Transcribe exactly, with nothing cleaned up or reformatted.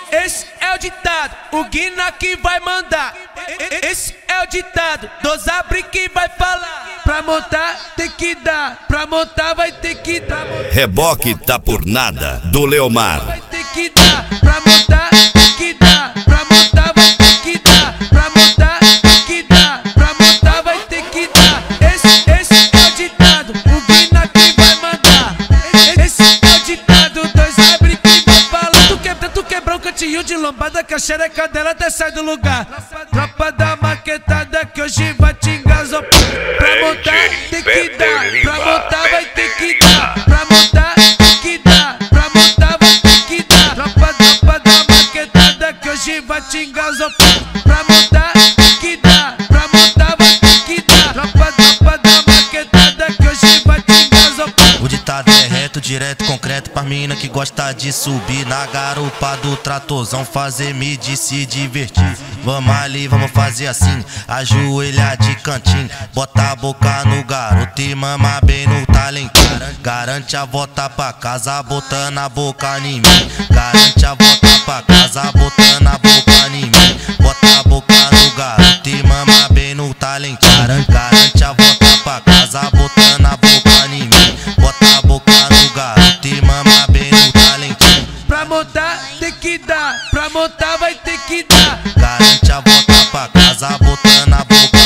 Esse é o ditado, o Guina que vai mandar. Esse é o ditado, Dosabri que vai falar. Pra montar tem que dar, pra montar vai ter que dar. Reboque tá por nada, do Leomar. Vai ter que dar, pra montar tem que dar, pra montar vai ter que dar, pra montar tem que dar, pra montar vai ter que dar. Esse, esse é o ditado, o Guina que vai mandar. Esse é o ditado, Dosabri que vai falar. Tu quebra, tu quebra um cantinho de lombada que a xereca dela até sai do lugar. Tropa da maquetada que hoje vai te engasopar. Pra montar tem que dar, pra montar vai ter que dar, pra montar tem que dar, pra montar vai ter que dar. Tropa, tropa da maquetada que hoje vai te engasopar. Pra montar tem que dar, pra montar vai ter que dar. Tropa, tropa da maquetada que hoje vai te engasopar. O ditado é reto, direto, concreto pra mina que gosta de subir na garupa do tratorzão, fazer mid e se divertir. Vamos ali, vamos fazer assim, ajoelha de cantinho, bota a boca no garoto e mama bem no talentinho. Garante a volta pra casa botando a boca em mim. Garante a volta pra casa botando a boca em mim. Bota a boca no garoto e mama bem no talentinho. Garante a volta pra casa botando a boca em mim. Bota a boca no garoto e mama bem no talentinho. Pra montar tem que dar, pra montar vai ter que dar. Garante a volta pra casa botando a boca